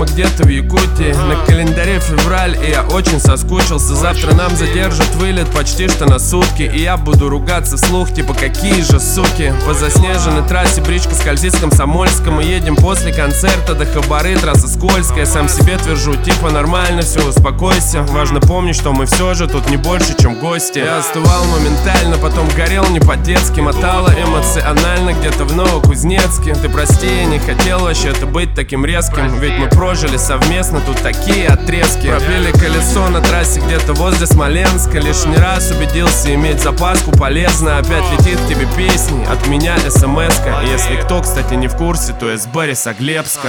дома где-то в Якутии. На календаре февраль, и я очень соскучился. Завтра нам задержат вылет почти что на сутки, и я буду ругаться вслух, типа какие же суки. По заснеженной трассе бричка скользит с Комсомольска. Мы едем после концерта до Хабары, трасса скользкая. Сам себе твержу, типа нормально, все, успокойся. Важно помнить, что мы все же тут не больше, чем гости. Я остывал моментально, потом горел не по-детски. Мотало эмоционально где-то в Новокузнецке. Ты прости, я не хотел вообще это быть таким резким, ведь мы прожили совместно тут такие отрезки. Пробили колесо на трассе где-то возле Смоленска. Лишний раз убедился, иметь запаску полезно. Опять летит к тебе песни, от меня смс-ка. Если кто, кстати, не в курсе, то из Борисоглебска.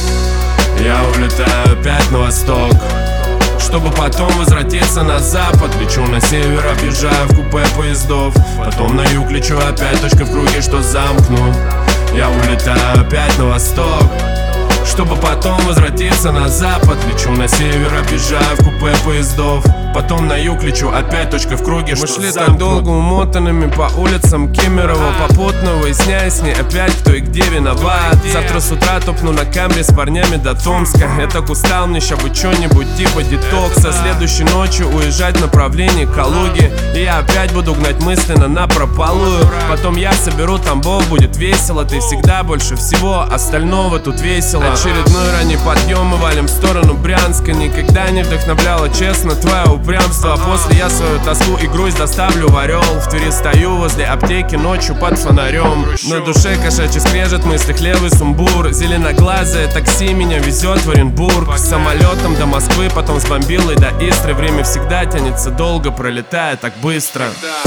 Я улетаю опять на восток, чтобы потом возвратиться на запад. Лечу на север, объезжаю в купе поездов. Потом на юг лечу опять, точка в круге, что замкнут. Я улетаю опять на восток, чтобы потом возвратиться на запад. Лечу на север, объезжаю в купе поездов. Потом на юг лечу опять, точка в круге, что замкнут. Мы шли так долго умотанными по улицам Кемерово, попутно выясняя с ней опять, кто и где виноват. Завтра с утра топну на Камри с парнями до Томска. Я так устал, мне ща бы чё-нибудь типа детокса. Следующей ночью уезжать в направлении Калуги, и я опять буду гнать мысленно напропалую. Потом я соберу Тамбов, будет весело. Ты всегда больше всего остального тут весело. Очередной ранний подъем, мы валим в сторону Брянска. Никогда не вдохновляло, честно, твое упрямство. А после я свою тоску и грусть доставлю в Орел. В Твери стою возле аптеки ночью под фонарем. На душе кошачий скрежет, в мыслях левый сумбур. Зеленоглазое такси меня везет в Оренбург. С самолетом до Москвы, потом с Бомбилой до Истры. Время всегда тянется долго, пролетая так быстро.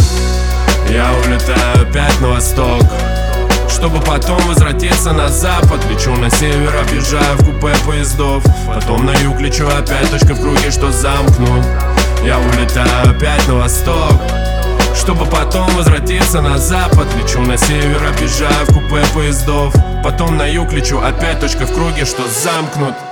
Я улетаю опять на восток, чтобы потом возвратиться на запад. Лечу на север, объезжаю в купе поездов. Потом на юг лечу опять, точка в круге, что замкнут. Я улетаю опять на восток, чтобы потом возвратиться на запад. Лечу на север, объезжаю в купе поездов. Потом на юг лечу опять, точка в круге, что замкнут.